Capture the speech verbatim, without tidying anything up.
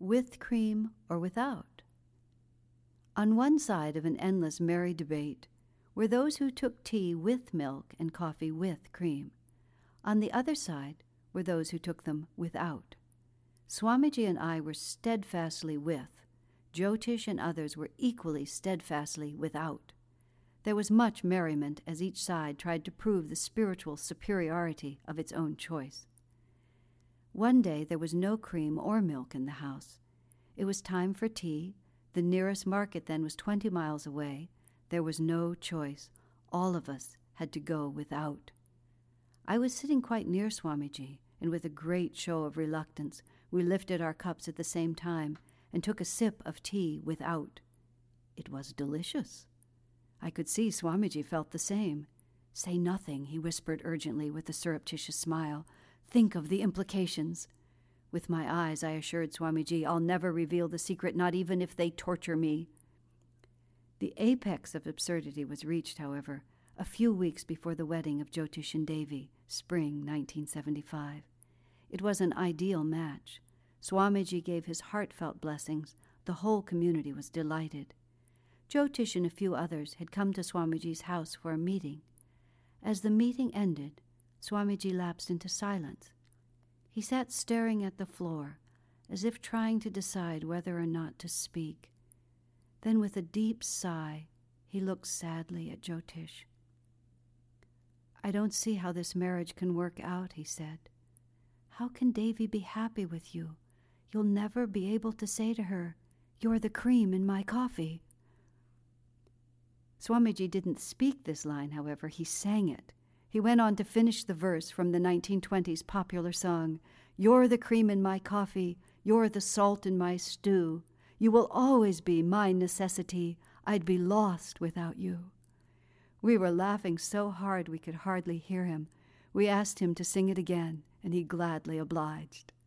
with cream or without. On one side of an endless merry debate were those who took tea with milk and coffee with cream. On the other side were those who took them without. Swamiji and I were steadfastly with. Jyotish and others were equally steadfastly without. There was much merriment as each side tried to prove the spiritual superiority of its own choice. One day there was no cream or milk in the house. It was time for tea. The nearest market then was twenty miles away. There was no choice. All of us had to go without. I was sitting quite near Swamiji, and with a great show of reluctance, we lifted our cups at the same time and took a sip of tea without. It was delicious. I could see Swamiji felt the same. "Say nothing," he whispered urgently with a surreptitious smile. "Think of the implications." With my eyes, I assured Swamiji, "I'll never reveal the secret, not even if they torture me." The apex of absurdity was reached, however, a few weeks before the wedding of Jyotish and Devi, spring nineteen seventy-five. It was an ideal match. Swamiji gave his heartfelt blessings. The whole community was delighted. Jyotish and a few others had come to Swamiji's house for a meeting. As the meeting ended, Swamiji lapsed into silence. He sat staring at the floor, as if trying to decide whether or not to speak. Then with a deep sigh, he looked sadly at Jyotish. "I don't see how this marriage can work out," he said. "How can Devi be happy with you? You'll never be able to say to her, 'You're the cream in my coffee.'" Swamiji didn't speak this line, however, he sang it. He went on to finish the verse from the nineteen twenties popular song, "You're the cream in my coffee, you're the salt in my stew. You will always be my necessity, I'd be lost without you." We were laughing so hard we could hardly hear him. We asked him to sing it again, and he gladly obliged.